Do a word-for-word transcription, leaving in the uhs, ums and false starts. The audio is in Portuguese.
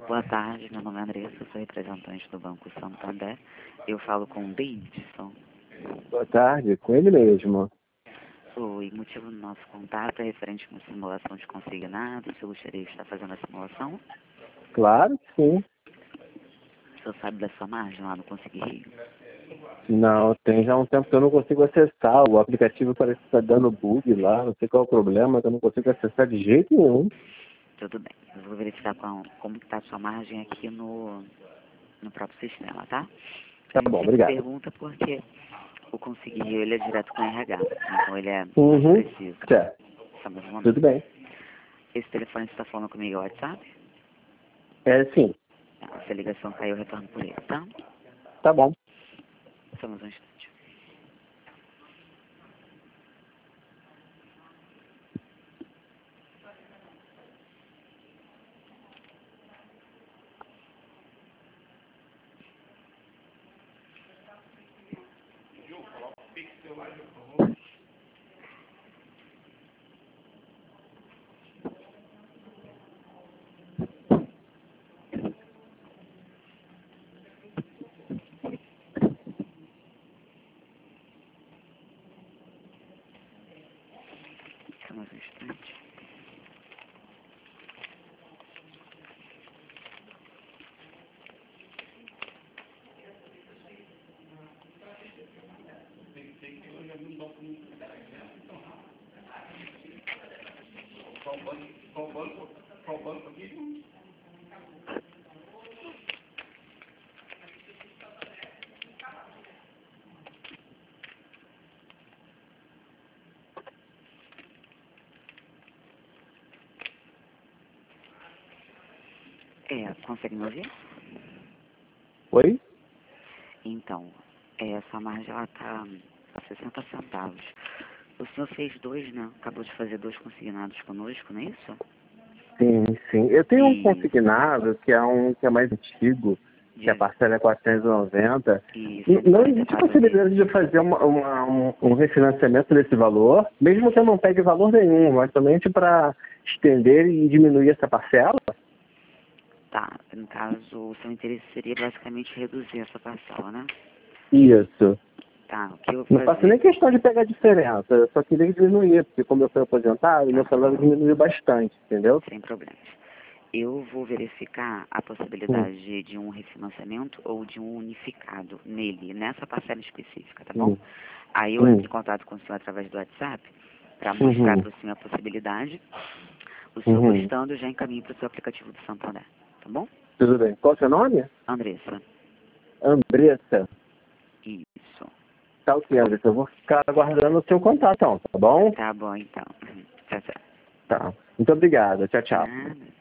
boa tarde. Meu nome é Andressa, sou representante do Banco Santander. Eu falo com o Davidson. Boa tarde, com ele mesmo. O motivo do nosso contato é referente a uma simulação de consignado. Você gostaria de estar fazendo a simulação? Claro que sim. O senhor sabe da sua margem lá no Consegui Rio? Não, tem já um tempo que eu não consigo acessar. O aplicativo parece que está dando bug lá. Não sei qual é o problema, que eu não consigo acessar de jeito nenhum. Tudo bem. Eu vou verificar com, como está a sua margem aqui no, no próprio sistema, tá? A Tá gente bom, sempre obrigado. pergunta porque o Consegui Rio ele é direto com o R H. Então ele é mais Uhum, preciso. certo. Só mais um momento. Tudo bem. Esse telefone que você está falando comigo é o WhatsApp? É, sim. Se a ligação caiu, eu retorno por ele, tá? Tá bom. Só mais um instante. Só mais um instante. É, consegue me ouvir? Oi? Então, é, essa margem ela tá a sessenta centavos. O senhor fez dois, né? Acabou de fazer dois consignados conosco, não é isso? Sim, sim. Eu tenho um E consignado que é um que é mais antigo, que a de, parcela é quatrocentos e noventa. e E não existe cento e quarenta e quatro possibilidade vezes. de fazer uma, uma- um, um refinanciamento desse valor, mesmo que eu não pegue valor nenhum, mas somente para estender e diminuir essa parcela? Tá, no caso, o seu interesse seria basicamente reduzir essa parcela, né? Isso. Tá, o que eu vou Não faço nem fazer? questão de pegar a diferença, eu só queria diminuir, porque como eu fui aposentado, meu Tá, salário diminuiu bastante, entendeu? sem problemas. Eu vou verificar a Hum, possibilidade de um refinanciamento ou de um unificado nele, nessa parcela específica, tá bom? hum, Aí eu entro hum, em contato com o senhor através do WhatsApp para mostrar uhum, para o senhor a possibilidade. O senhor uhum. gostando, eu já encaminho para o seu aplicativo do Santander, tá bom? Tudo bem. Qual é o seu nome? Andressa, Andressa. isso. Tá ok, Andressa. Eu vou ficar aguardando o seu contato, então, tá bom? Tá bom, então. Tchau, tchau. Tá. Muito obrigado. Tchau, tchau. Nada.